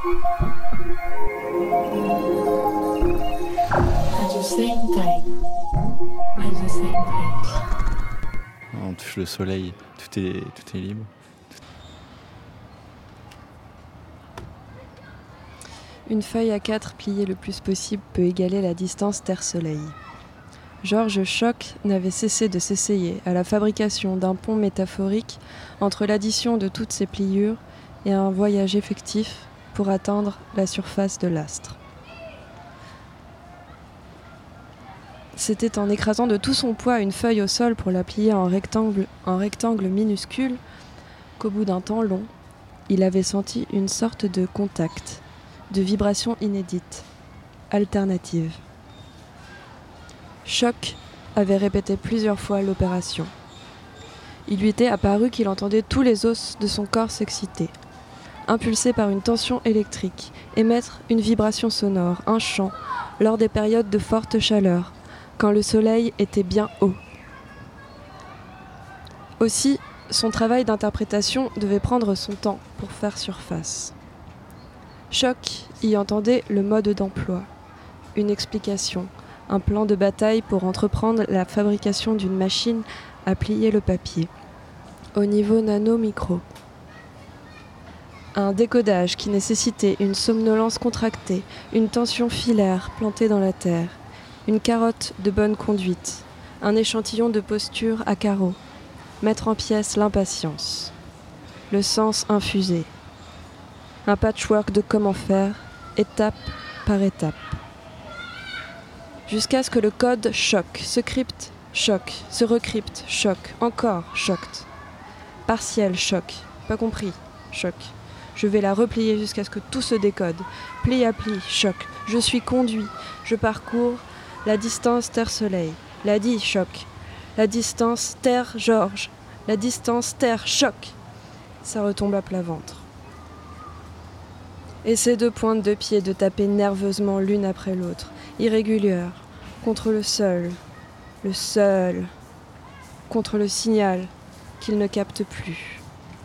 At the same time, at the same place. On touche le soleil, tout est libre. Une feuille A4 pliée le plus possible peut égaler la distance Terre-Soleil. Georges Schock n'avait cessé de s'essayer à la fabrication d'un pont métaphorique entre l'addition de toutes ces pliures et un voyage effectif pour atteindre la surface de l'astre. C'était en écrasant de tout son poids une feuille au sol pour la plier en rectangle minuscule qu'au bout d'un temps long, il avait senti une sorte de contact, de vibration inédite, alternative. Schock avait répété plusieurs fois l'opération. Il lui était apparu qu'il entendait tous les os de son corps s'exciter, impulsés par une tension électrique, émettre une vibration sonore, un chant, lors des périodes de forte chaleur, quand le soleil était bien haut. Aussi, son travail d'interprétation devait prendre son temps pour faire surface. Schock y entendait le mode d'emploi, une explication, un plan de bataille pour entreprendre la fabrication d'une machine à plier le papier, au niveau nano-micro. Un décodage qui nécessitait une somnolence contractée, une tension filaire plantée dans la terre, une carotte de bonne conduite, un échantillon de posture à carreaux, mettre en pièces l'impatience, le sens infusé, un patchwork de comment faire, étape par étape. Jusqu'à ce que le code choque, se crypte, choque, se recrypte, choque, encore, choque. Partiel, choc, pas compris, choc. Je vais la replier jusqu'à ce que tout se décode. Pli à pli, choc. Je suis conduit, je parcours la distance Terre-Soleil. La dit, choc. La distance Terre-Georges. La distance Terre-Choc. Ça retombe à plat ventre. Et ces deux pointes de pied de taper nerveusement l'une après l'autre, irrégulières, contre le seul, contre le signal qu'il ne capte plus.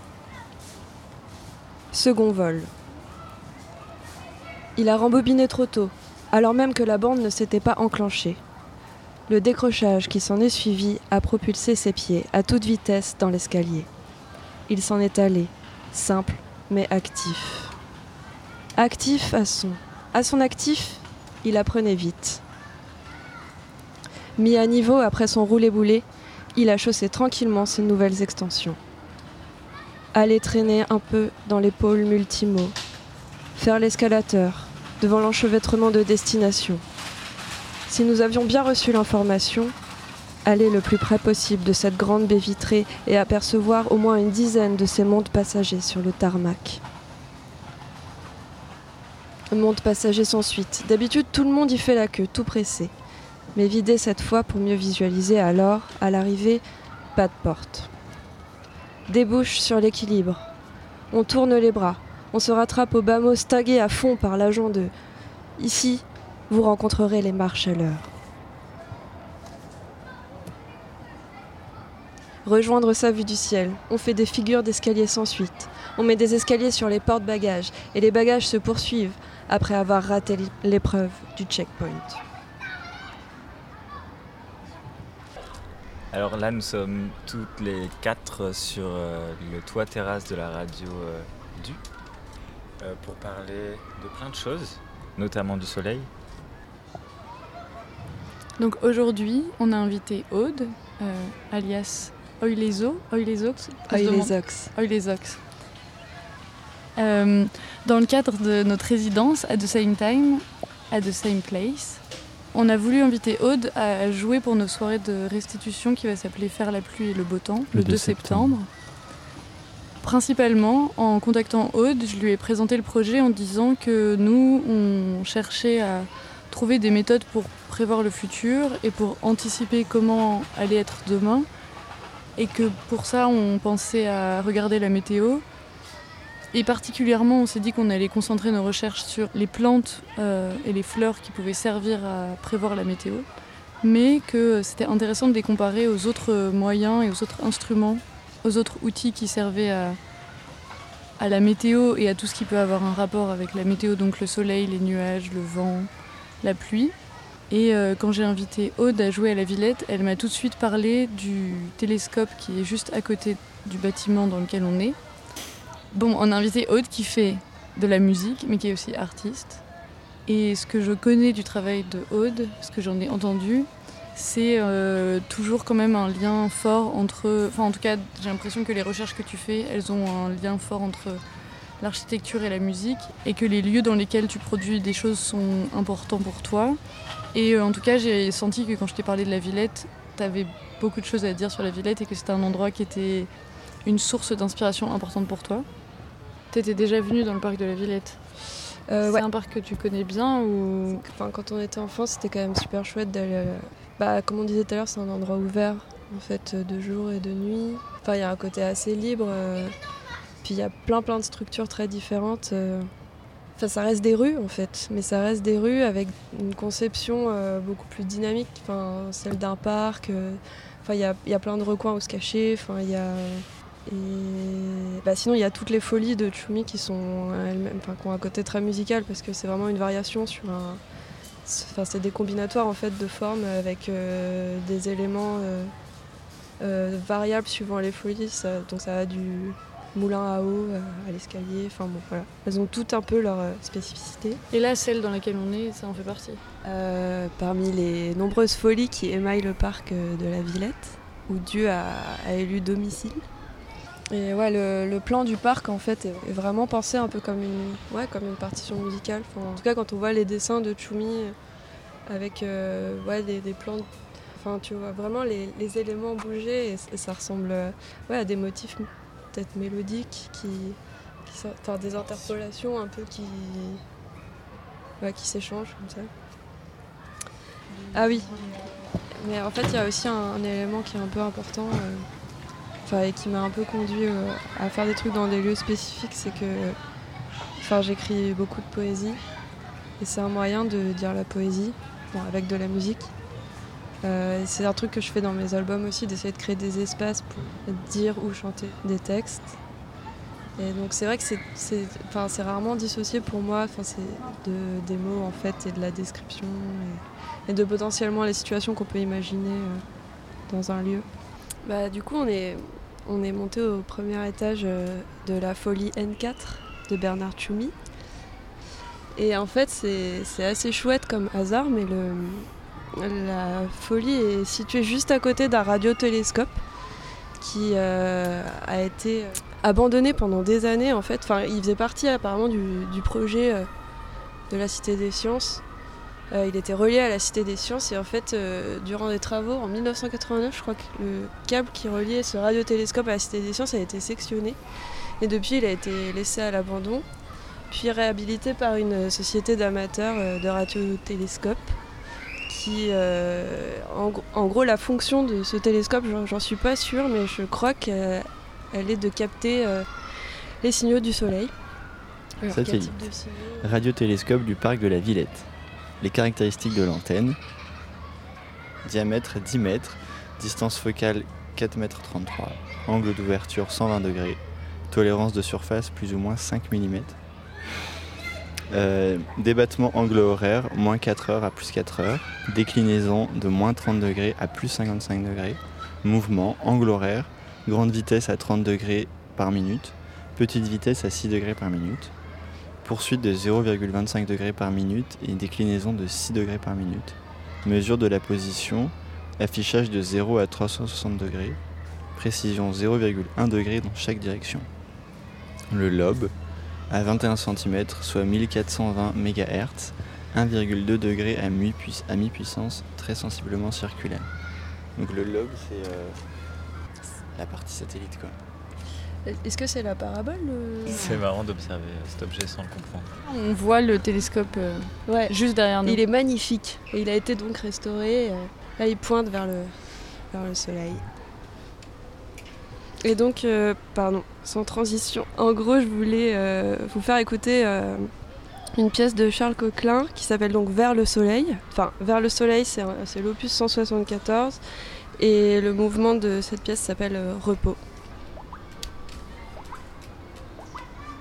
Second vol. Il a rembobiné trop tôt, alors même que la bande ne s'était pas enclenchée. Le décrochage qui s'en est suivi a propulsé ses pieds à toute vitesse dans l'escalier. Il s'en est allé, simple mais actif. Actif à son actif, il apprenait vite. Mis à niveau après son roulé-boulé, il a chaussé tranquillement ses nouvelles extensions. Aller traîner un peu dans les pôles multimots, faire l'escalateur devant l'enchevêtrement de destination. Si nous avions bien reçu l'information, aller le plus près possible de cette grande baie vitrée et apercevoir au moins une dizaine de ces mondes passagers sur le tarmac. Monde passager sans suite. D'habitude, tout le monde y fait la queue, tout pressé. Mais vidé cette fois pour mieux visualiser alors, à l'arrivée, pas de porte. Débouche sur l'équilibre. On tourne les bras. On se rattrape au bas mot stagué à fond par l'agent 2. Ici, vous rencontrerez les marches à l'heure. Rejoindre sa vue du ciel. On fait des figures d'escalier sans suite. On met des escaliers sur les porte-bagages et les bagages se poursuivent après avoir raté l'épreuve du checkpoint. Alors là, nous sommes toutes les quatre sur le toit terrasse de la radio du pour parler de plein de choses, notamment du soleil. Donc aujourd'hui, on a invité Aude, alias Oilesox. Dans le cadre de notre résidence at the same time, at the same place, on a voulu inviter Aude à jouer pour nos soirées de restitution qui va s'appeler Faire la pluie et le beau temps, le 2 septembre. Principalement, en contactant Aude, je lui ai présenté le projet en disant que nous, on cherchait à trouver des méthodes pour prévoir le futur et pour anticiper comment allait être demain. Et que pour ça, on pensait à regarder la météo. Et particulièrement, on s'est dit qu'on allait concentrer nos recherches sur les plantes et les fleurs qui pouvaient servir à prévoir la météo, mais que c'était intéressant de les comparer aux autres moyens et aux autres instruments, aux autres outils qui servaient à la météo et à tout ce qui peut avoir un rapport avec la météo, donc le soleil, les nuages, le vent, la pluie. Et quand j'ai invité Aude à jouer à la Villette, elle m'a tout de suite parlé du télescope qui est juste à côté du bâtiment dans lequel on est. Bon, on a invité Aude qui fait de la musique, mais qui est aussi artiste. Et ce que je connais du travail de Aude, ce que j'en ai entendu, c'est toujours quand même un lien fort entre... Enfin, en tout cas, j'ai l'impression que les recherches que tu fais, elles ont un lien fort entre l'architecture et la musique, et que les lieux dans lesquels tu produis des choses sont importants pour toi. Et en tout cas, j'ai senti que quand je t'ai parlé de la Villette, tu avais beaucoup de choses à dire sur la Villette et que c'était un endroit qui était une source d'inspiration importante pour toi. Tu étais déjà venue dans le parc de la Villette. C'est Ouais. un parc que tu connais bien ou... Enfin, quand on était enfant, c'était quand même super chouette d'aller... comme on disait tout à l'heure, c'est un endroit ouvert, en fait, de jour et de nuit. Enfin, il y a un côté assez libre. Puis il y a plein de structures très différentes. Enfin, ça reste des rues, en fait. Mais ça reste des rues avec une conception beaucoup plus dynamique. Enfin, celle d'un parc. Enfin, il y a plein de recoins où se cacher. Enfin, il y a... Et sinon, il y a toutes les folies de Tchoumi qui sont elles-mêmes, qui ont un côté très musical parce que c'est vraiment une variation sur un. Enfin, c'est des combinatoires en fait de formes avec des éléments variables suivant les folies. Donc ça va du moulin à eau à l'escalier. Enfin bon, voilà. Elles ont toutes un peu leur spécificité. Et là, celle dans laquelle on est, ça en fait partie. Parmi les nombreuses folies qui émaillent le parc de la Villette, où Dieu a élu domicile. Et ouais, le plan du parc en fait est vraiment pensé un peu comme une partition musicale. Enfin, en tout cas, quand on voit les dessins de Tchoumi avec des plans, enfin tu vois vraiment les éléments bouger et ça ressemble à des motifs peut-être mélodiques enfin des interpolations un peu qui s'échangent comme ça. Ah oui, mais en fait il y a aussi un élément qui est un peu important. Et qui m'a un peu conduit à faire des trucs dans des lieux spécifiques, c'est que j'écris beaucoup de poésie et c'est un moyen de dire la poésie avec de la musique. C'est un truc que je fais dans mes albums aussi, d'essayer de créer des espaces pour dire ou chanter des textes. Et donc c'est vrai que c'est rarement dissocié pour moi, c'est des mots en fait et de la description et de potentiellement les situations qu'on peut imaginer dans un lieu. Du coup on est monté au premier étage de la folie N4 de Bernard Tchoumi. Et en fait, c'est assez chouette comme hasard, mais la folie est située juste à côté d'un radiotélescope qui a été abandonné pendant des années. En fait. Il faisait partie apparemment du projet de la Cité des Sciences. Il était relié à la Cité des Sciences et en fait, durant des travaux en 1989, je crois que le câble qui reliait ce radiotélescope à la Cité des Sciences a été sectionné. Et depuis, il a été laissé à l'abandon, puis réhabilité par une société d'amateurs de radiotélescopes qui, en gros, la fonction de ce télescope, j'en suis pas sûre, mais je crois qu'elle est de capter les signaux du Soleil. Alors, Satellite. Radiotélescope du parc de la Villette. Les caractéristiques de l'antenne: diamètre 10 mètres, distance focale 4,33 m, angle d'ouverture 120 degrés, tolérance de surface plus ou moins 5 mm, débattement angle horaire, moins 4 heures à plus 4 heures, déclinaison de moins 30 degrés à plus 55 degrés, mouvement, angle horaire, grande vitesse à 30 degrés par minute, petite vitesse à 6 degrés par minute, poursuite de 0,25 degrés par minute et déclinaison de 6 degrés par minute. Mesure de la position, affichage de 0 à 360 degrés, précision 0,1 degré dans chaque direction. Le lobe, à 21 cm, soit 1420 MHz, 1,2 degré à mi-puissance, très sensiblement circulaire. Donc le lobe, c'est la partie satellite, quoi. Est-ce que c'est la parabole C'est marrant d'observer cet objet sans le comprendre. On voit le télescope juste derrière nous. Il est magnifique et il a été donc restauré. Là, il pointe vers le soleil. Et donc, sans transition, en gros, je voulais vous faire écouter une pièce de Charles Coquelin qui s'appelle donc Vers le soleil. Enfin, Vers le soleil, c'est l'opus 174 et le mouvement de cette pièce s'appelle Repos.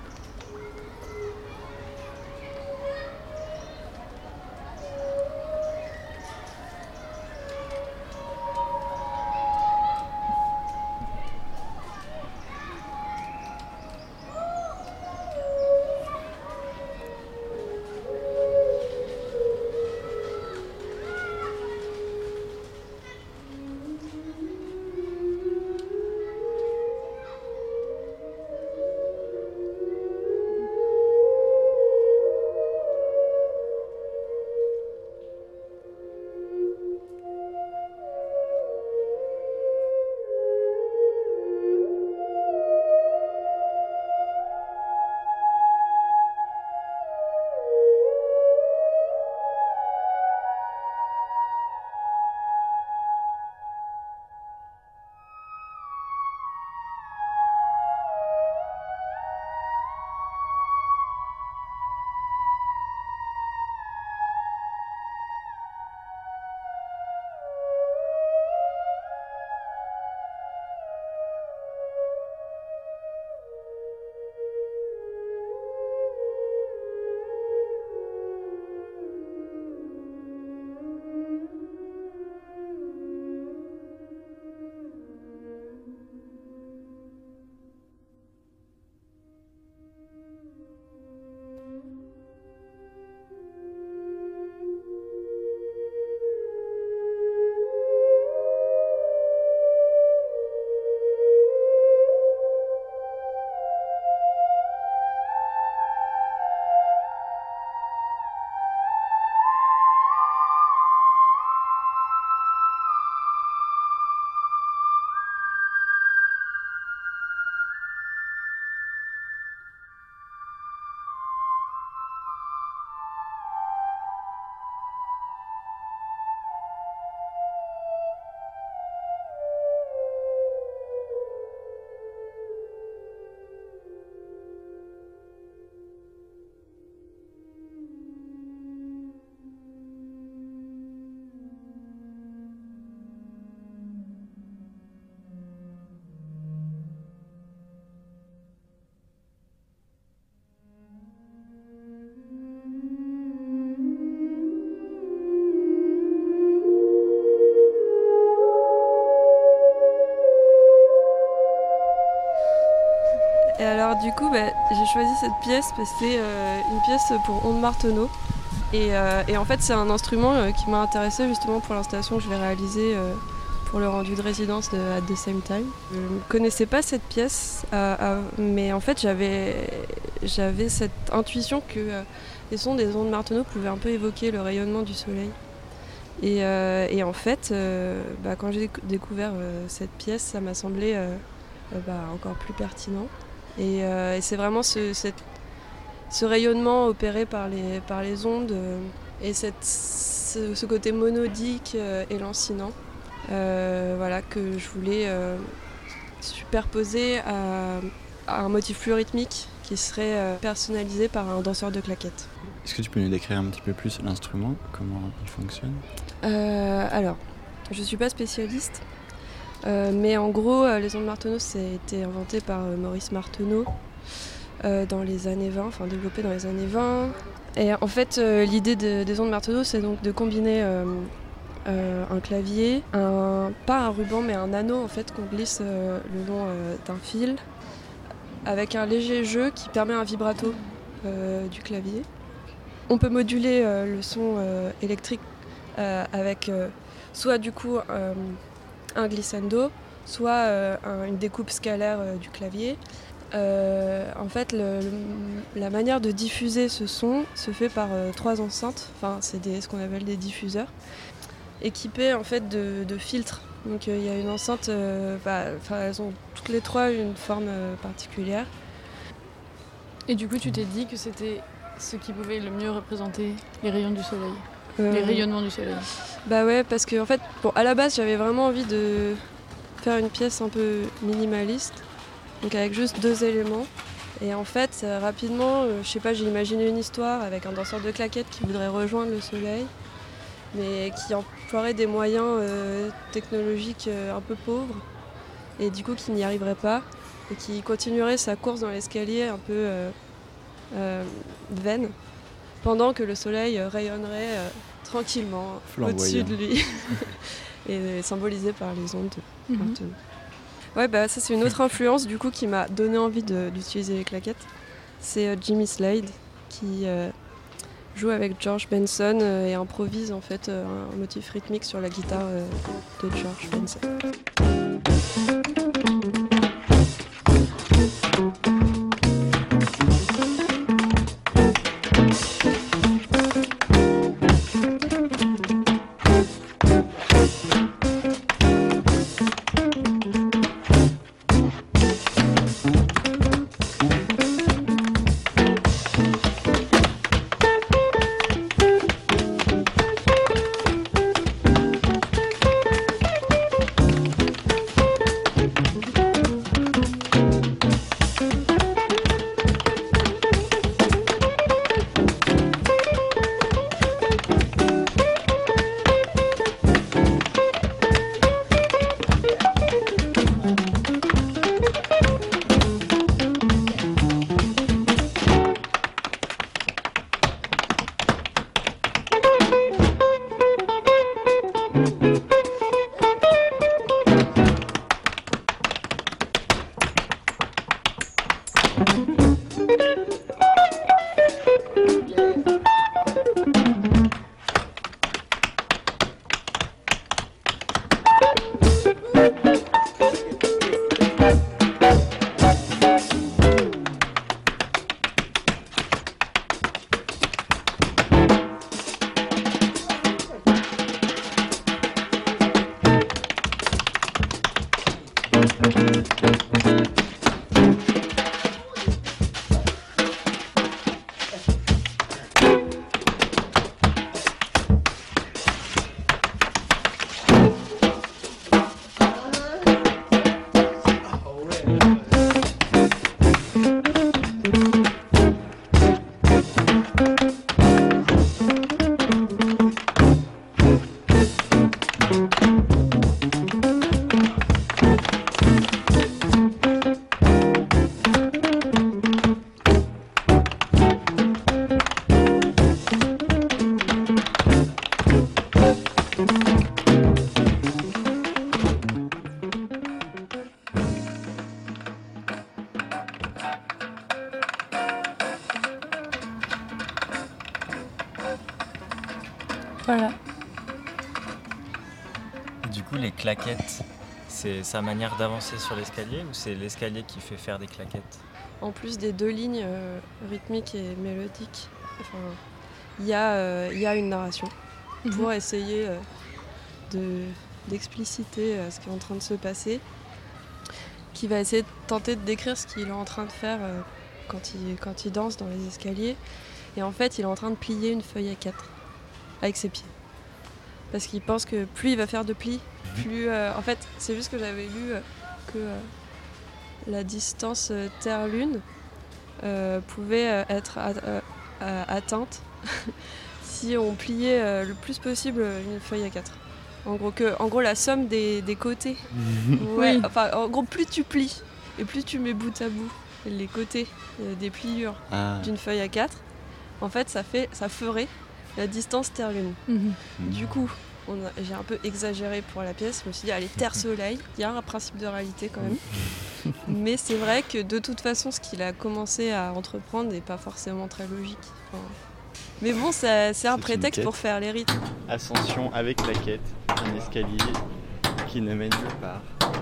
Et alors du coup, j'ai choisi cette pièce parce que c'est une pièce pour ondes Martenot. Et en fait, c'est un instrument qui m'a intéressée justement pour l'installation que je vais réaliser pour le rendu de résidence de At the Same Time. Je ne connaissais pas cette pièce, mais en fait, j'avais cette intuition que les sons des ondes Martenot pouvaient un peu évoquer le rayonnement du soleil. Et en fait, quand j'ai découvert cette pièce, ça m'a semblé encore plus pertinent. Et c'est vraiment ce rayonnement opéré par les ondes et ce côté monodique et lancinant que je voulais superposer à un motif plus rythmique qui serait personnalisé par un danseur de claquettes. Est-ce que tu peux nous décrire un petit peu plus l'instrument, comment il fonctionne ? Alors, je ne suis pas spécialiste, mais en gros, les ondes Martenot, ça a été inventé par Maurice Martenot dans les années 20, enfin développé dans les années 20. Et en fait, l'idée des ondes Martenot, c'est donc de combiner un clavier, pas un ruban, mais un anneau en fait qu'on glisse le long d'un fil, avec un léger jeu qui permet un vibrato du clavier. On peut moduler le son électrique avec soit du coup un glissando, soit une découpe scalaire du clavier. En fait, la manière de diffuser ce son se fait par 3 enceintes, c'est ce qu'on appelle des diffuseurs, équipés en fait de filtres. Donc il y a une enceinte, elles ont toutes les 3 une forme particulière. Et du coup, tu t'es dit que c'était ce qui pouvait le mieux représenter les rayons du soleil, les rayonnements du soleil. Bah ouais, parce que en fait, à la base, j'avais vraiment envie de faire une pièce un peu minimaliste, donc avec juste 2 éléments. Et en fait, rapidement, j'ai imaginé une histoire avec un danseur de claquettes qui voudrait rejoindre le soleil, mais qui emploierait des moyens technologiques un peu pauvres, et du coup qui n'y arriverait pas, et qui continuerait sa course dans l'escalier un peu vaine, pendant que le soleil rayonnerait tranquillement au-dessus de lui, et symbolisé par les ondes Martenot. Ouais, ça c'est une autre influence du coup qui m'a donné envie d'utiliser les claquettes. C'est Jimmy Slade qui joue avec George Benson et improvise en fait un motif rythmique sur la guitare de George Benson. Voilà. Du coup, les claquettes, c'est sa manière d'avancer sur l'escalier ou c'est l'escalier qui fait faire des claquettes? En plus des deux lignes rythmiques et mélodiques, enfin, il y a une narration pour essayer d'expliciter ce qui est en train de se passer, qui va essayer de tenter de décrire ce qu'il est en train de faire quand il danse dans les escaliers. Et en fait, il est en train de plier une feuille A4 avec ses pieds. Parce qu'il pense que plus il va faire de plis, plus... en fait, c'est juste que j'avais lu que la distance Terre-Lune pouvait être atteinte si on pliait le plus possible une feuille A4. En gros, la somme des côtés. Ouais, Oui. enfin, en gros, plus tu plies et plus tu mets bout à bout les côtés des pliures d'une feuille A4, en fait, ça ferait la distance Terre-Lune. Du coup, j'ai un peu exagéré pour la pièce. Je me suis dit, allez, Terre-Soleil, il y a un principe de réalité quand même. Mais c'est vrai que de toute façon, ce qu'il a commencé à entreprendre n'est pas forcément très logique. Enfin, mais bon, c'est un prétexte pour faire les rythmes. Ascension avec claquette, un escalier qui ne mène nulle part.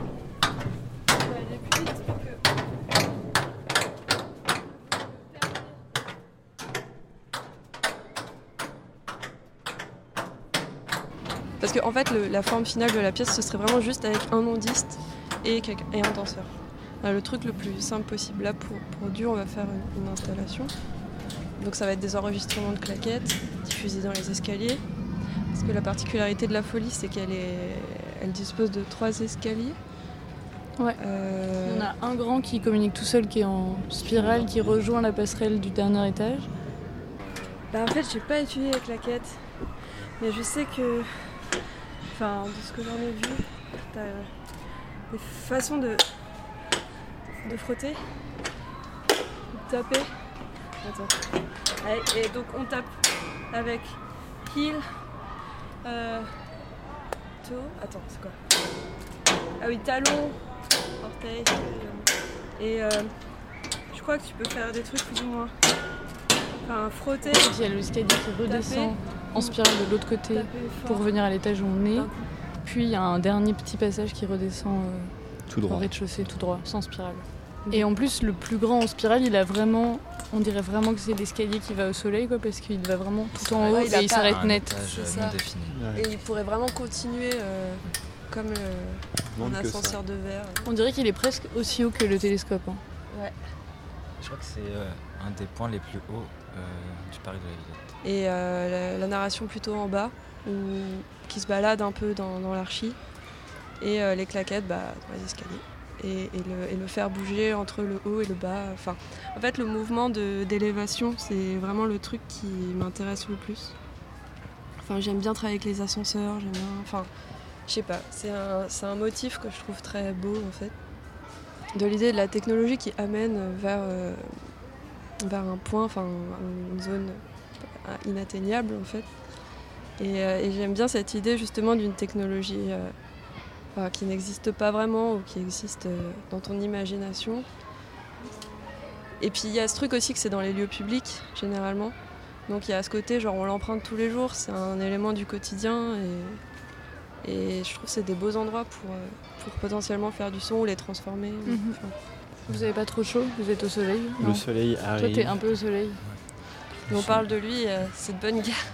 Parce que en fait, la forme finale de la pièce, ce serait vraiment juste avec un ondiste et un danseur. Le truc le plus simple possible. Là, pour Dur, on va faire une installation. Donc ça va être des enregistrements de claquettes diffusés dans les escaliers. Parce que la particularité de la folie, c'est elle dispose de 3 escaliers. Ouais. Il y en a un grand qui communique tout seul, qui est en spirale, qui rejoint la passerelle du dernier étage. En fait, j'ai pas étudié les claquettes, mais je sais que, enfin, de ce que j'en ai vu, t'as des façons de frotter, de taper. Attends. Allez, et donc on tape avec heel, toe. Attends, c'est quoi? Ah oui, talon, orteil. Et je crois que tu peux faire des trucs plus ou moins. Enfin, frotter. Il y a l'escalier qui redescend en spirale de l'autre côté pour revenir à l'étage où on est. Puis il y a un dernier petit passage qui redescend tout droit. Au rez-de-chaussée, tout droit, sans spirale. Et en plus, le plus grand en spirale, il a vraiment... On dirait vraiment que c'est l'escalier qui va au soleil, quoi, parce qu'il va vraiment tout en haut et il s'arrête net. Non défini. Ouais. Et il pourrait vraiment continuer comme un ascenseur de verre. On dirait qu'il est presque aussi haut que le télescope. Hein. Ouais. Je crois que c'est un des points les plus hauts du parc de la Villette. Et la narration plutôt en bas, qui se balade un peu dans l'archi. Et les claquettes dans les escaliers. Et le faire bouger entre le haut et le bas. Enfin, en fait, le mouvement d'élévation, c'est vraiment le truc qui m'intéresse le plus. Enfin, j'aime bien travailler avec les ascenseurs, j'aime bien... Enfin, je sais pas, c'est un motif que je trouve très beau, en fait. De l'idée de la technologie qui amène vers un point, enfin, une zone inatteignable, en fait. Et j'aime bien cette idée, justement, d'une technologie... qui n'existe pas vraiment ou qui existe dans ton imagination. Et puis il y a ce truc aussi que c'est dans les lieux publics, généralement. Donc il y a ce côté, genre on l'emprunte tous les jours, c'est un élément du quotidien et je trouve que c'est des beaux endroits pour potentiellement faire du son ou les transformer. Enfin. Vous avez pas trop chaud? Vous êtes au soleil? Le soleil arrive. Toi t'es un peu au soleil. Et on parle de lui, c'est de bonne guerre.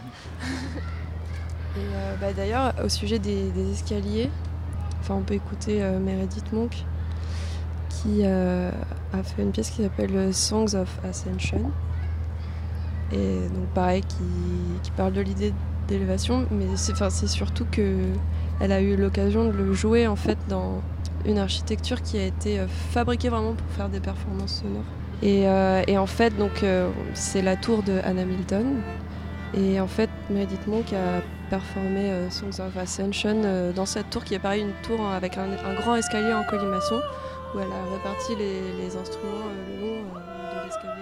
Et d'ailleurs, au sujet des escaliers, on peut écouter Meredith Monk qui a fait une pièce qui s'appelle Songs of Ascension. Et donc pareil, qui parle de l'idée d'élévation, mais c'est surtout qu'elle a eu l'occasion de le jouer en fait dans une architecture qui a été fabriquée vraiment pour faire des performances sonores. Et en fait, donc, c'est la tour de Anna Milton. Et en fait, Meredith Monk a performé Songs of Ascension dans cette tour qui est pareil, une tour avec un grand escalier en colimaçon où elle a réparti les instruments le long de l'escalier.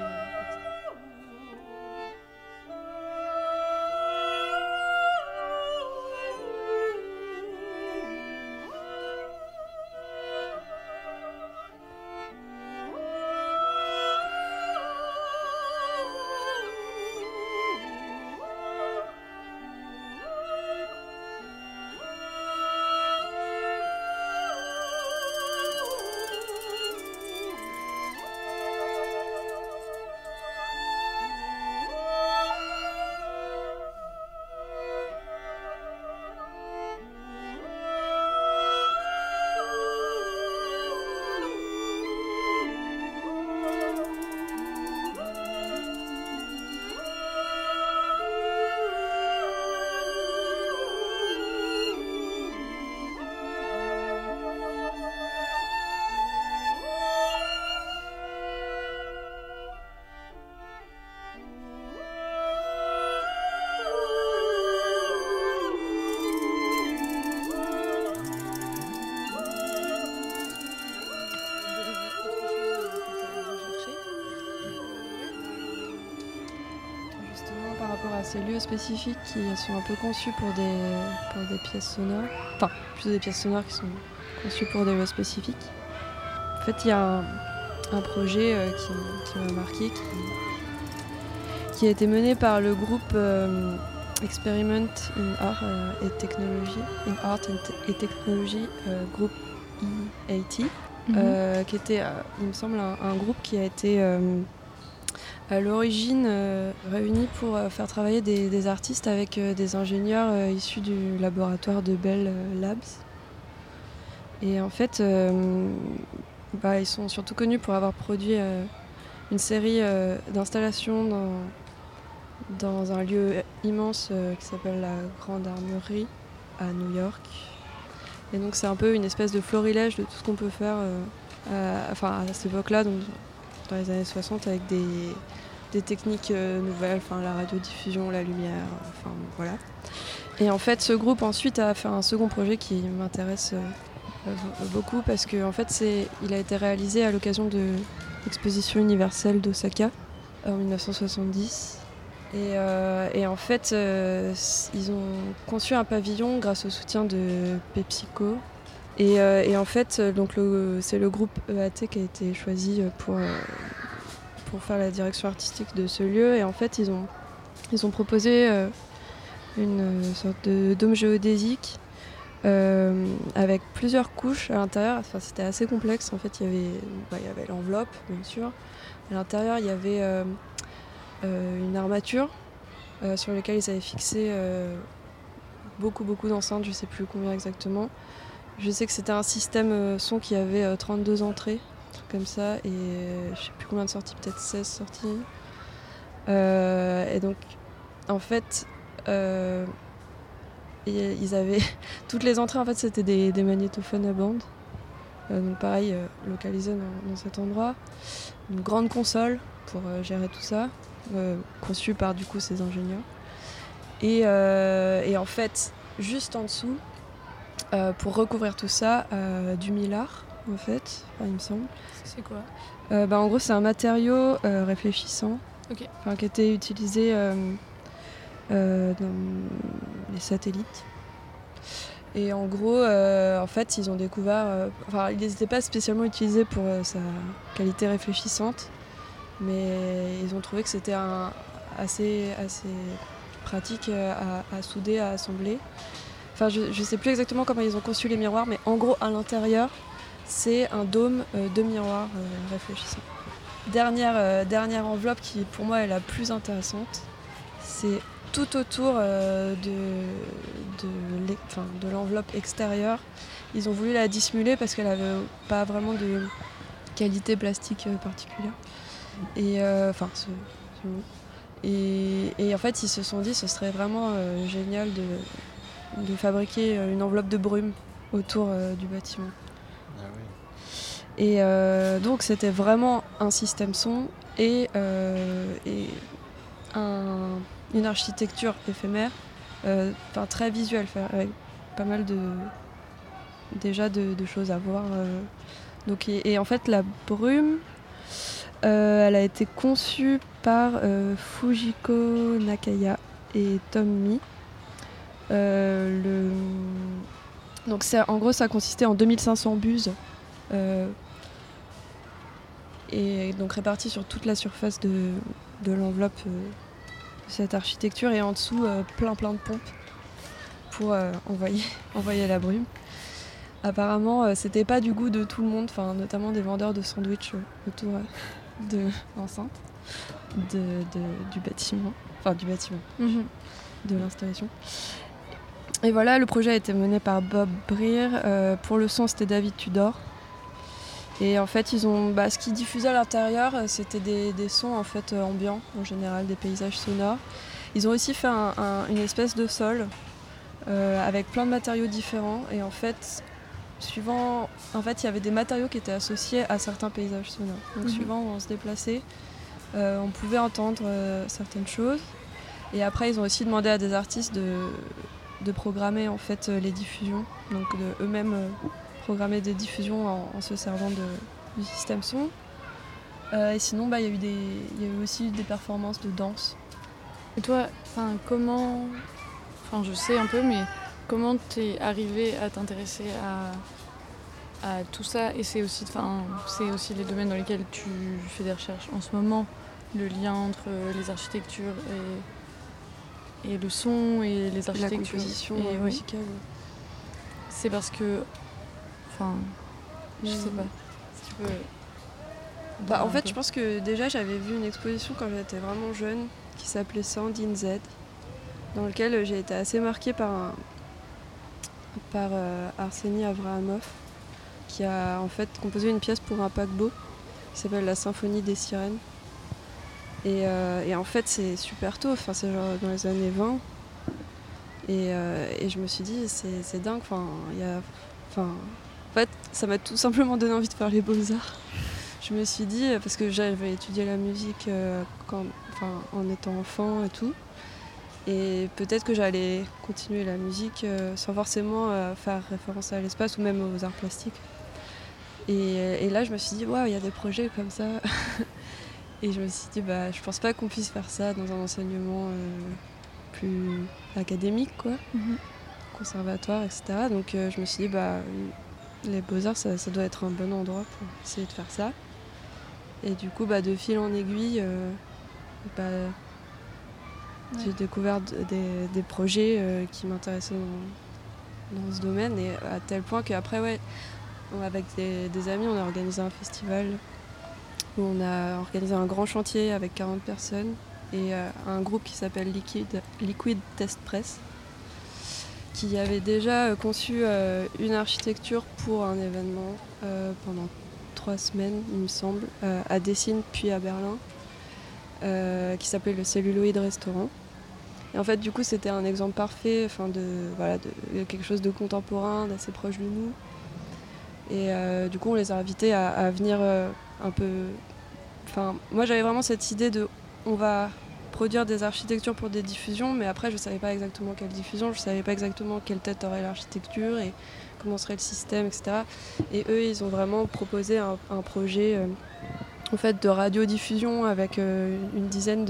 rapport à ces lieux spécifiques qui sont un peu conçus pour des pièces sonores. Enfin, plutôt des pièces sonores qui sont conçues pour des lieux spécifiques. En fait, il y a un projet qui m'a marqué, qui a été mené par le groupe Experiment in Art et Technology, groupe EAT, qui était, il me semble, un groupe qui a été à l'origine réuni pour faire travailler des artistes avec des ingénieurs issus du laboratoire de Bell Labs. Et en fait, ils sont surtout connus pour avoir produit une série d'installations dans un lieu immense qui s'appelle la Grande Armurerie à New York. Et donc c'est un peu une espèce de florilège de tout ce qu'on peut faire à cette époque-là, donc dans les années 60, avec des techniques nouvelles, la radiodiffusion, la lumière, voilà. Et en fait, ce groupe ensuite a fait un second projet qui m'intéresse beaucoup parce que en fait, il a été réalisé à l'occasion de l'exposition universelle d'Osaka en 1970. Et en fait, ils ont conçu un pavillon grâce au soutien de PepsiCo. Et en fait, donc c'est le groupe EAT qui a été choisi pour faire la direction artistique de ce lieu. Et en fait, ils ont proposé une sorte de dôme géodésique avec plusieurs couches à l'intérieur. Enfin, c'était assez complexe. En fait, il y avait l'enveloppe, bien sûr. À l'intérieur, il y avait une armature sur laquelle ils avaient fixé beaucoup d'enceintes, je ne sais plus combien exactement. Je sais que c'était un système son qui avait 32 entrées, un truc comme ça, et je ne sais plus combien de sorties, peut-être 16 sorties. Et donc, en fait, ils avaient toutes les entrées, en fait, c'était des magnétophones à bande. Donc pareil, localisés dans cet endroit. Une grande console pour gérer tout ça. Conçu par du coup ces ingénieurs et en fait juste en dessous pour recouvrir tout ça du mylar en fait, il me semble. C'est quoi En gros c'est un matériau réfléchissant qui était utilisé dans les satellites et en gros en fait ils ont découvert il n'était pas spécialement utilisé pour sa qualité réfléchissante. Mais ils ont trouvé que c'était assez pratique à souder, à assembler. Enfin, je ne sais plus exactement comment ils ont conçu les miroirs, mais en gros, à l'intérieur, c'est un dôme de miroirs réfléchissants. Dernière enveloppe qui, pour moi, est la plus intéressante. C'est tout autour de l'enveloppe extérieure. Ils ont voulu la dissimuler parce qu'elle n'avait pas vraiment de qualité plastique particulière. Et en fait ils se sont dit ce serait vraiment génial de fabriquer une enveloppe de brume autour du bâtiment. Ah oui. Et donc c'était vraiment un système son et une architecture éphémère, très visuelle, avec pas mal de choses à voir. Donc, et en fait la brume elle a été conçue par Fujiko Nakaya et Tom Mi. Donc en gros ça consistait en 2500 buses et donc réparties sur toute la surface de l'enveloppe de cette architecture et en dessous plein de pompes pour envoyer la brume. Apparemment c'était pas du goût de tout le monde, notamment des vendeurs de sandwich autour de l'enceinte du bâtiment, de l'installation. Et voilà, le projet a été mené par Bob Breer. Pour le son, c'était David Tudor. Et en fait, ce qu'ils diffusaient à l'intérieur, c'était des sons en fait ambiants, en général, des paysages sonores. Ils ont aussi fait une espèce de sol avec plein de matériaux différents. Et en fait, il y avait des matériaux qui étaient associés à certains paysages sonores. Donc suivant où on se déplaçait, on pouvait entendre certaines choses. Et après, ils ont aussi demandé à des artistes de programmer en fait les diffusions, donc de eux-mêmes programmer des diffusions en se servant du système son. Et sinon, il y a eu aussi des performances de danse Et toi, comment... je sais un peu, mais comment t'es arrivé à t'intéresser à tout ça? Et c'est aussi les domaines dans lesquels tu fais des recherches en ce moment, le lien entre les architectures et le son et les La architectures. composition Et, oui. musicale. C'est parce que... je sais pas. Si tu peux... En fait, je pense que déjà, j'avais vu une exposition quand j'étais vraiment jeune qui s'appelait Sound in Z, dans lequel j'ai été assez marquée par Arseny Avraamov, qui a en fait composé une pièce pour un paquebot qui s'appelle La Symphonie des Sirènes. Et en fait, c'est super tôt, c'est genre dans les années 20. Et je me suis dit, c'est dingue. En fait, ça m'a tout simplement donné envie de faire les beaux-arts. Je me suis dit, parce que j'avais étudié la musique en étant enfant et tout. Et peut-être que j'allais continuer la musique sans forcément faire référence à l'espace ou même aux arts plastiques. Et là, je me suis dit, waouh, il y a des projets comme ça. Et je me suis dit, je pense pas qu'on puisse faire ça dans un enseignement plus académique, quoi, conservatoire, etc. Donc je me suis dit, les beaux-arts, ça doit être un bon endroit pour essayer de faire ça. Et du coup, de fil en aiguille, j'ai découvert des projets qui m'intéressaient dans ce domaine, et à tel point qu'après, avec des amis, on a organisé un festival où on a organisé un grand chantier avec 40 personnes et un groupe qui s'appelle Liquid Test Press, qui avait déjà conçu une architecture pour un événement pendant 3 semaines, il me semble, à Dessine puis à Berlin, qui s'appelait le Celluloid Restaurant. Et en fait, du coup, c'était un exemple parfait de quelque chose de contemporain, d'assez proche de nous. Et du coup, on les a invités à venir un peu... moi, j'avais vraiment cette idée de... On va produire des architectures pour des diffusions, mais après, je ne savais pas exactement quelle diffusion, je ne savais pas exactement quelle tête aurait l'architecture et comment serait le système, etc. Et eux, ils ont vraiment proposé un projet de radiodiffusion avec une dizaine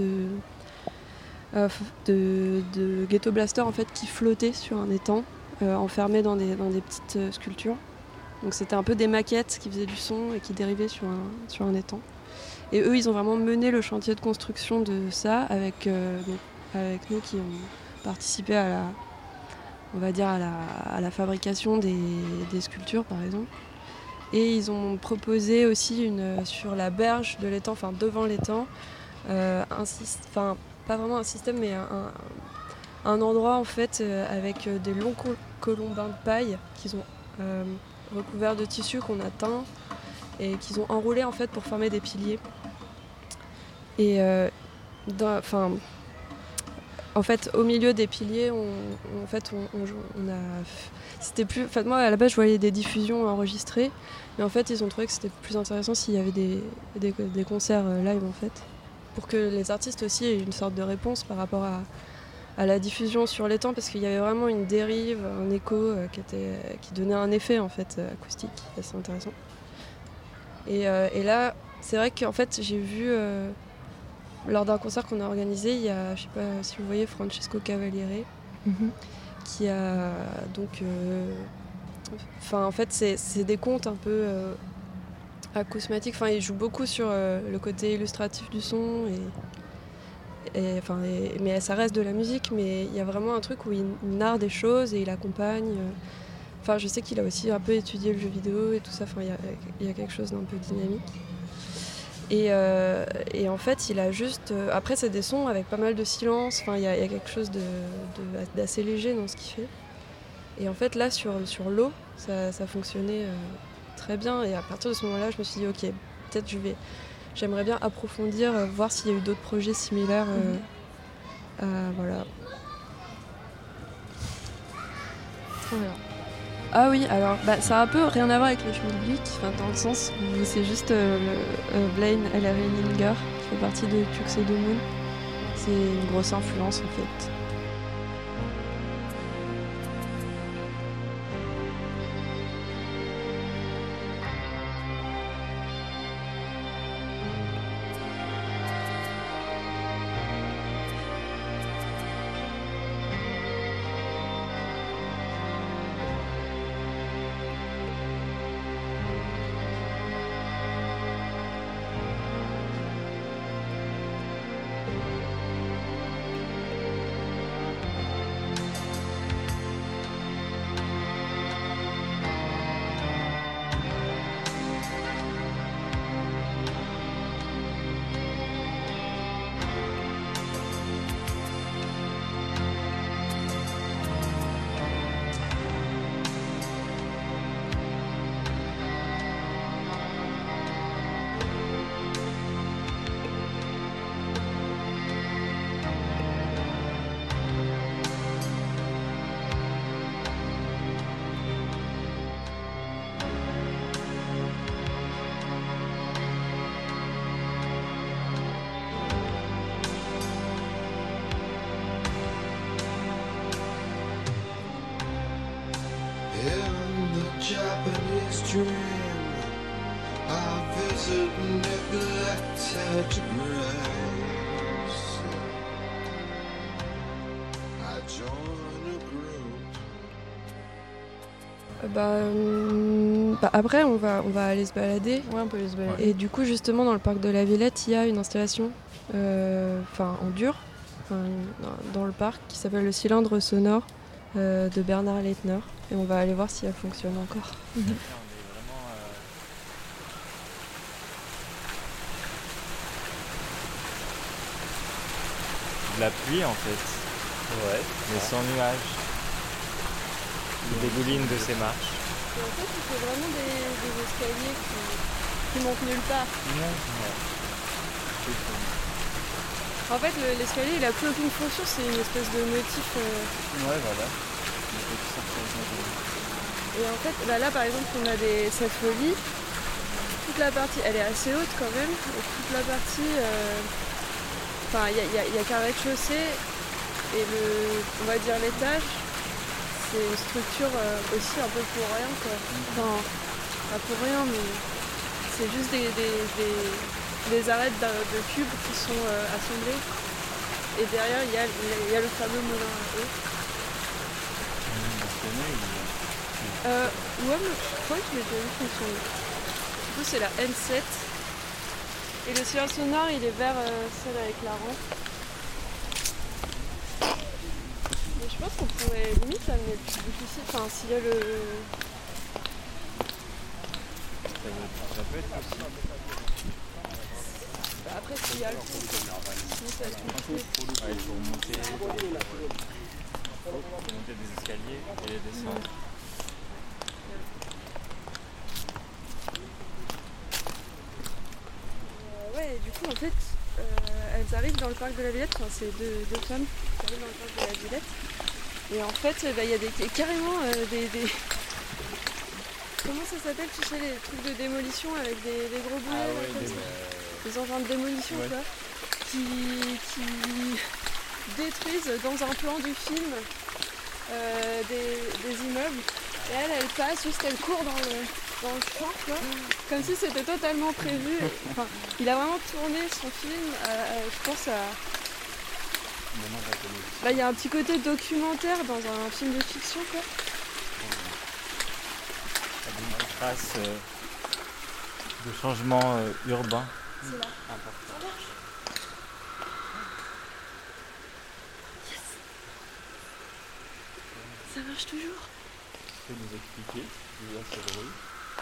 de ghetto blasters qui flottaient sur un étang, enfermés dans des petites sculptures. Donc c'était un peu des maquettes qui faisaient du son et qui dérivaient sur un étang. Et eux, ils ont vraiment mené le chantier de construction de ça avec nous qui ont participé à la fabrication des sculptures, par exemple. Et ils ont proposé aussi sur la berge de l'étang, devant l'étang, pas vraiment un système, mais un endroit avec des longs colombins de paille qu'ils ont recouverts de tissu qu'on a teint et qu'ils ont enroulés pour former des piliers. Et au milieu des piliers, c'était plus. Moi, à la base, je voyais des diffusions enregistrées, mais en fait, ils ont trouvé que c'était plus intéressant s'il y avait des concerts live, pour que les artistes aussi aient une sorte de réponse par rapport à la diffusion sur l'étang, parce qu'il y avait vraiment une dérive, un écho qui donnait un effet acoustique assez intéressant. Et là, c'est vrai qu'en fait, j'ai vu lors d'un concert qu'on a organisé, il y a, je sais pas si vous voyez, Francesco Cavaliere, qui a donc... c'est des contes un peu acousmatiques. Il joue beaucoup sur le côté illustratif du son, mais ça reste de la musique, mais il y a vraiment un truc où il narre des choses et il accompagne. Je sais qu'il a aussi un peu étudié le jeu vidéo et tout ça. Il y a quelque chose d'un peu dynamique. Et en fait, il a juste... après, c'est des sons avec pas mal de silence. Il y a quelque chose d'assez léger dans ce qu'il fait. Et en fait, là, sur l'eau, ça fonctionnait très bien. Et à partir de ce moment-là, je me suis dit, ok, peut-être j'aimerais bien approfondir, voir s'il y a eu d'autres projets similaires. Voilà. Ah oui, alors ça a un peu rien à voir avec le schmilblick, dans le sens où c'est juste Blaine Ellery Linger qui fait partie de Tuxedo Moon. C'est une grosse influence en fait. Japanese dream. I visit neglected graves. I join a group. Après, on va aller se balader. Ouais, on peut aller se balader. Et du coup, justement, dans le parc de la Villette, il y a une installation en dur, dans le parc, qui s'appelle le cylindre sonore de Bernard Leitner. Et on va aller voir si elle fonctionne encore. On est vraiment. De la pluie en fait, Ouais. mais sans nuages. Il dégouline de ses marches. Et en fait, c'est vraiment des escaliers qui montent nulle part. En fait, l'escalier, il a plus aucune fonction, c'est une espèce de motif. Ouais, voilà. Et en fait, là par exemple, on a cette folie. Toute la partie, elle est assez haute quand même. Et toute la partie, il y a qu'un rez-de-chaussée et on va dire l'étage, c'est une structure aussi un peu pour rien quoi. Enfin, pas pour rien, mais c'est juste des arêtes de cubes qui sont assemblées. Et derrière, il y a le fameux moulin à eau. Ouais, mais je crois que je l'ai déjà vu fonctionner. Du coup, c'est la N7. Et le silence sonore, il est vers celle avec la rampe. Mais je pense qu'on pourrait limite amener le plus difficile. Enfin, s'il y a le. Ça peut être possible. Après, s'il y a le fond, sinon ça va être compliqué. Ouais, il faut monter des escaliers et les descendre. Ouais, et du coup, en fait, elles arrivent dans le parc de la Villette. Enfin, c'est deux femmes qui arrivent dans le parc de la Villette. Et en fait, il y a carrément des. Comment ça s'appelle, tu sais, les trucs de démolition avec des gros boulets là, comme ça. Des engins de démolition, quoi, qui détruisent dans un plan du film des immeubles. Et elle passe, juste elle court dans le champ, quoi, comme si c'était totalement prévu. Enfin, il a vraiment tourné son film, je pense à... Il y a un petit côté documentaire dans un film de fiction, quoi. Une trace de changement urbain. C'est là. Important. Ça marche. Yes. Ça marche toujours. Tu peux nous expliquer où est cette rue?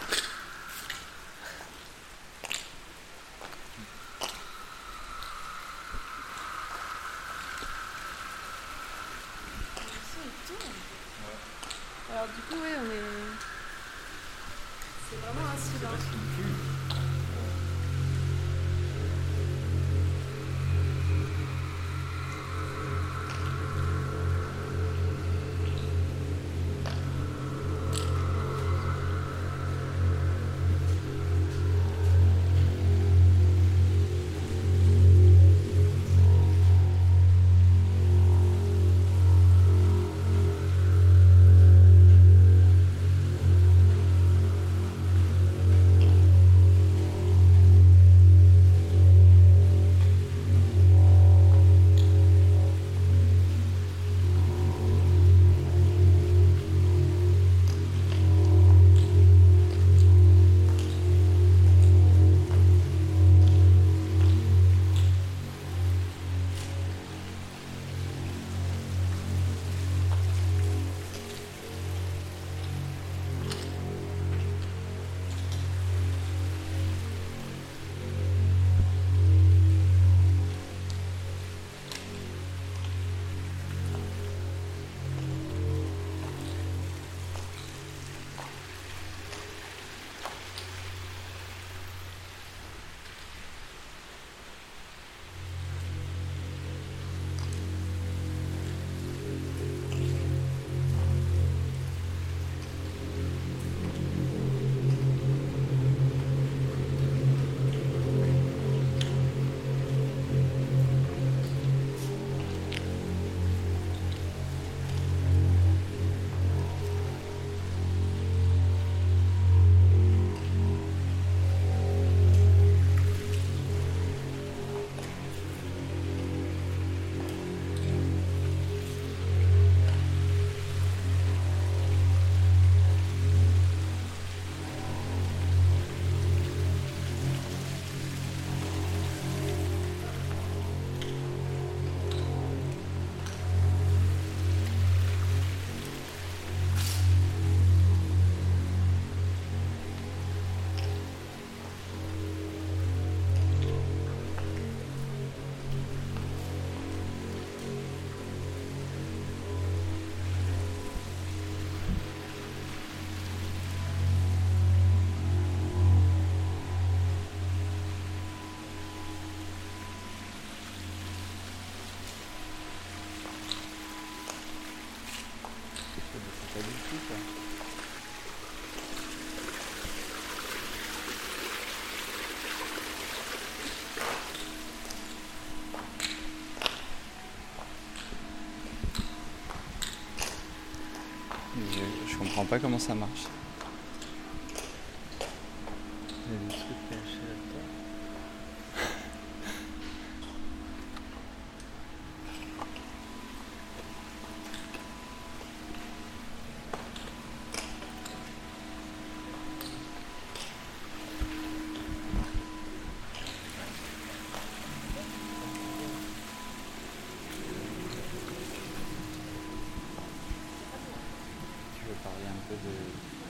Alors du coup, oui, on est... C'est vraiment un cylindre. pas comment ça marche. Il y a des trucs cachés là-dedans. Tu veux parler un peu de...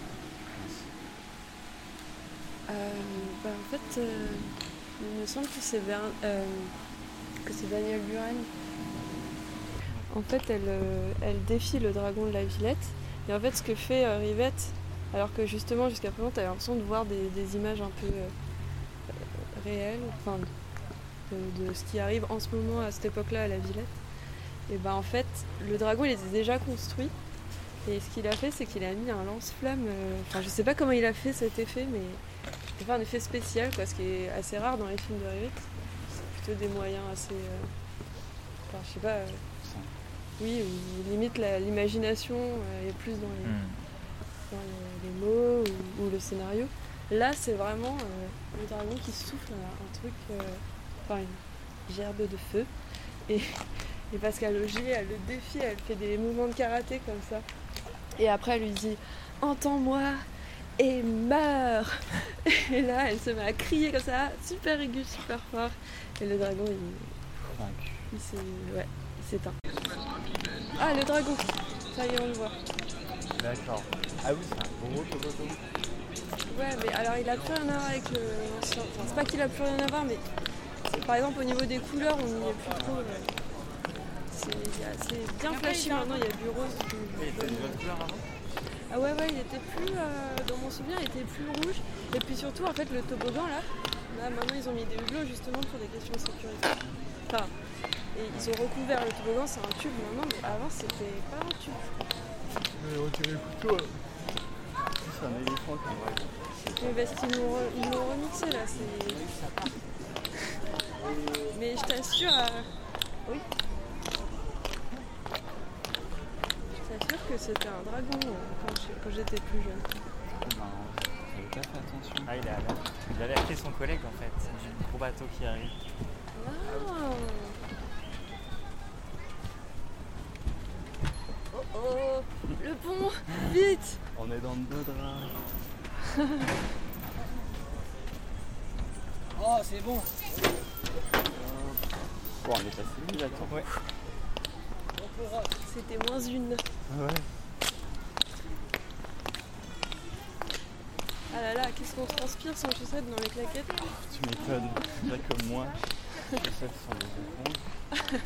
En fait, il me semble que c'est Daniel Buren. En fait, elle défie le dragon de la Villette. Et en fait, ce que fait Rivette, alors que justement, jusqu'à présent, tu avais l'impression de voir des images un peu réelles, enfin, de ce qui arrive en ce moment, à cette époque-là, à la Villette. Et ben en fait, le dragon, il était déjà construit. Et ce qu'il a fait, c'est qu'il a mis un lance-flamme. Enfin, je sais pas comment il a fait cet effet, mais il a fait un effet spécial, quoi, ce qui est assez rare dans les films de Rivette. C'est plutôt des moyens assez. Enfin, je sais pas. Oui, où limite l'imagination est plus dans les mots ou le scénario. Là, c'est vraiment le dragon qui souffle un truc, enfin une gerbe de feu. Et Pascal Augier, elle le défie, elle fait des mouvements de karaté comme ça. Et après, elle lui dit « Entends-moi et meurs !» Et là, elle se met à crier comme ça, super aigu, super fort. Et le dragon, il s'éteint. Ah, le dragon! Ça y est, on le voit. D'accord. Ah oui, c'est un gros toboto. Ouais, mais alors il a plus rien à voir avec l'ancien. Enfin, c'est pas qu'il a plus rien à voir, mais par exemple, au niveau des couleurs, on n'y est plus trop. C'est bien flashy maintenant, il y a du rose, du jaune. Une autre couleur avant? Ah ouais, il était plus, dans mon souvenir, il était plus rouge. Et puis surtout, en fait, le toboggan, là maintenant, ils ont mis des hublots justement pour des questions de sécurité. Enfin, et ils ont recouvert le toboggan, c'est un tube maintenant, mais avant, c'était pas un tube. Je vais retirer le couteau. C'est un éléphant qui va. Mais parce qu'ils l'ont remixé, là, c'est... Mais je t'assure... Oui. Je t'assure que c'était un dragon quand j'étais plus jeune. C'est marrant. J'avais pas fait attention. Ah, il a alerté son collègue en fait. C'est un gros bateau qui arrive. Ah. Oh, le pont, vite! On est dans le beau drap. Oh, c'est bon. Bon, on est passé vite, attends. Ouais. C'était -1. Ah ouais. Ah là là, qu'est-ce qu'on transpire sans chaussettes dans les claquettes? Tu m'étonnes. Déjà comme moi, les chaussettes sont des éponges.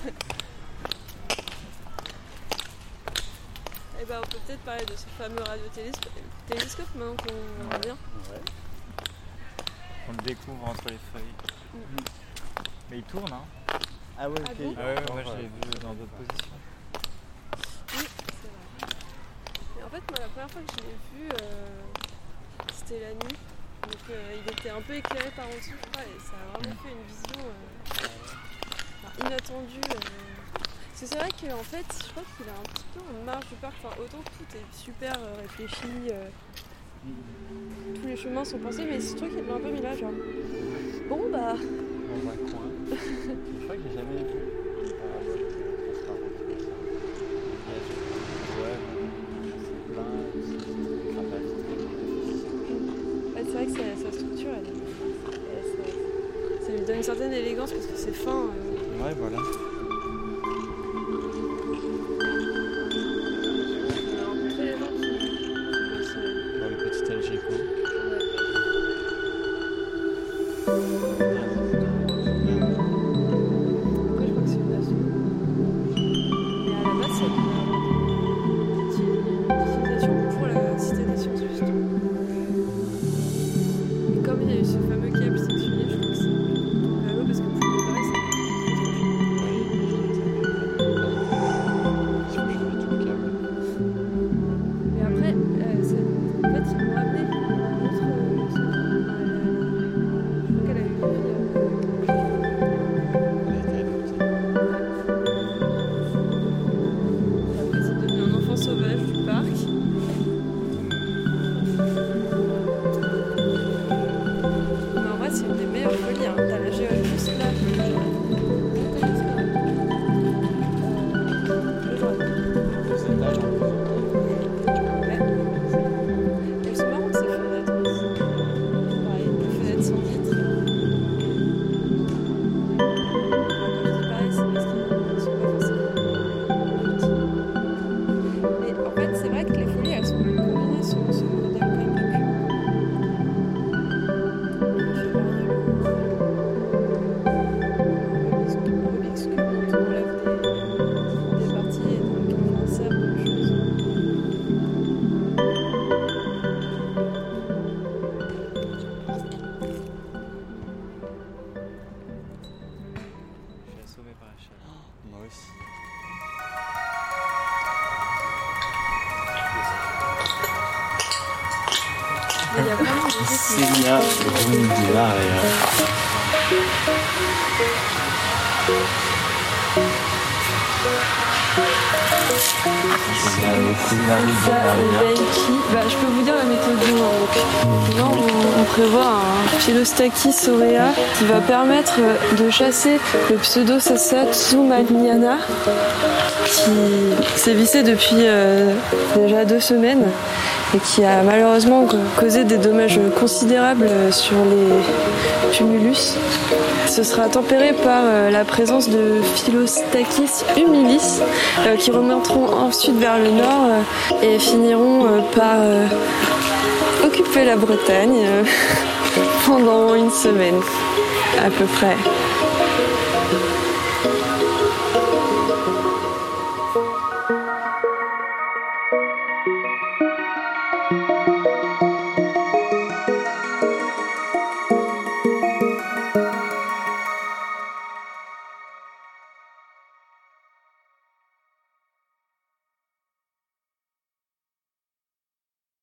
Eh ben, on peut peut-être parler de ce fameux radiotélescope maintenant qu'on revient. Ouais. On le découvre entre les feuilles. Mais il tourne, hein? Ah ouais, ok. Ah bon? Ah ouais, moi je l'ai vu dans d'autres positions. Oui, c'est vrai. Mais en fait, moi, la première fois que je l'ai vu, c'était la nuit. Donc il était un peu éclairé par en dessous, je crois, et ça a vraiment fait une vision inattendue. Parce que c'est vrai qu'en fait, je crois qu'il est un petit peu en marge du parc. Enfin, autant tout est super réfléchi, tous les chemins sont pensés, mais ce truc il m'a un peu mis là, genre. Bon bah. Dans un coin. Je crois que j'ai jamais vu. Ouais, c'est plein, c'est crapage. Ouais, c'est vrai que sa structure, ça lui donne une certaine élégance parce que c'est fin. Ouais, voilà. On a rencontré les gens qui Dans le petit Algeco. Après, je crois que c'est une asso. Mais à la base, c'est une utilisation pour la Cité des Sciences, justement. Et comme il y a eu ce fameux câble sectionné, je crois que c'est plutôt à l'eau parce que pour préparer, c'est très très chaud. Moi aussi. Il y a vraiment des Seigneur, je peux vous dire la méthode du vent. Là, on prévoit un Philostachys aurea qui va permettre de chasser le Pseudosasatsu magniana qui sévissait depuis déjà 2 semaines et qui a malheureusement causé des dommages considérables sur les tumulus. Ce sera tempéré par la présence de Philostachys humilis qui remonteront ensuite vers le nord et finiront par occuper la Bretagne pendant 1 semaine à peu près.